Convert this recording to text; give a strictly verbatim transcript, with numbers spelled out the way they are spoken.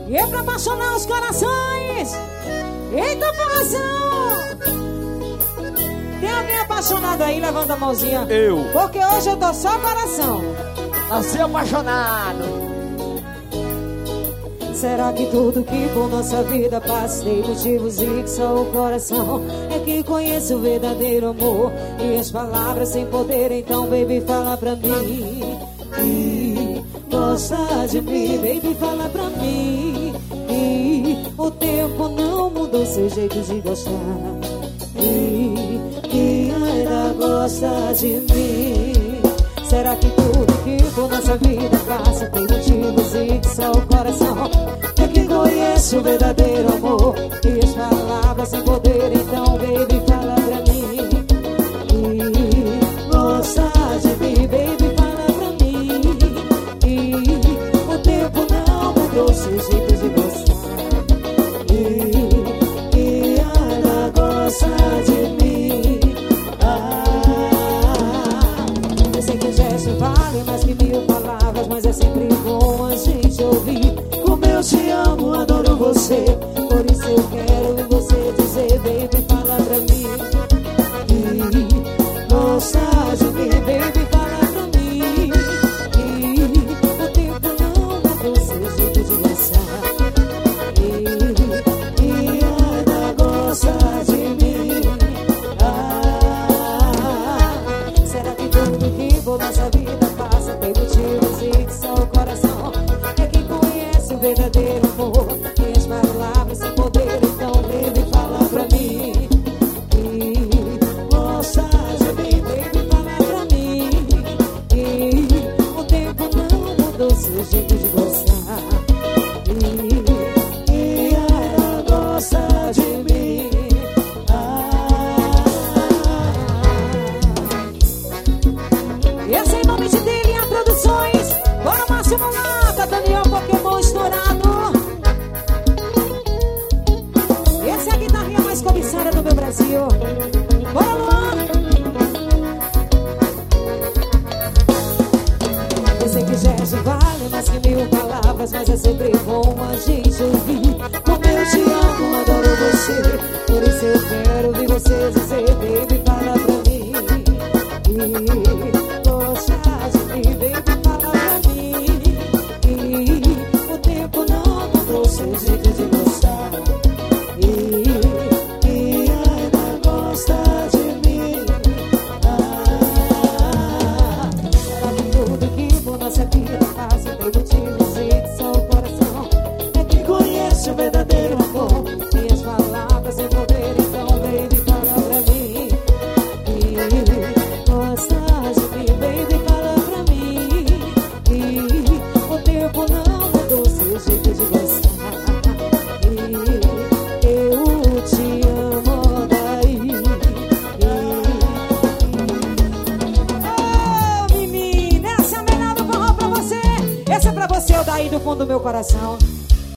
E é pra apaixonar os corações. Eita, forração! Tem alguém apaixonado aí? Levanta a mãozinha. Eu. Porque hoje eu tô só coração. Nasci apaixonado. Será que tudo que por nossa vida passa tem motivos e que só o coração é que conhece o verdadeiro amor? E as palavras sem poder, então baby fala pra mim que gosta de mim, baby fala pra mim que o tempo não mudou seu jeito de gostar e que ainda gosta de mim. Será que tudo que por nossa vida passa tem motivos e que só o coração é que conhece o verdadeiro amor? E as palavras sem poder, então baby fala pra mim e gosta de mim, baby fala pra mim e o tempo não mudou seu jeito de gostar e que ainda gosta de mim. Vale mais que mil palavras, mas é sempre bom a gente ouvir. Como eu te amo, adoro você. Por isso eu quero ouvir você dizer, baby, fala pra mim e gosta de mim, baby, fala pra mim e o tempo não mudou seu jeito de gostar e, e ainda gosta de mim. Ah, será que tudo que for nossa vida tem motivos e que só o coração é que conhece o verdadeiro amor? E as palavras sem poder, então baby fala pra mim e gosta de mim, baby fala pra mim e o tempo não mudou seu jeito de gostar e, e ela gosta de mim. Ah, e esse é em nome de Deus Produções, bora Márcio Mulata, Daniel Pokémon estourado. Essa é a guitarrinha mais cobiçada do meu Brasil. Bora, Luan. Eu sei que gesto vale mais que mil palavras, mas é sempre bom a gente ouvir. Como eu te amo, adoro você. Por isso eu quero ouvir você dizer, baby, fala pra mim e gosta de mim, baby, fala pra mim e o tempo não mudou seu jeito de gostar e, e ainda gosta de mim. Ah, será que tudo que por nossa vida passa tem motivos e que só o coração é que conhece o verdadeiro amor? E as palavras sem poder, então baby, fala pra mim e gosta de mim, baby, fala pra mim e o tempo não mudou seu jeito de gostar e eu te amo daí. Oh, menina, essa é a melhor do forró pra você. Essa é pra você, o daí do fundo do meu coração.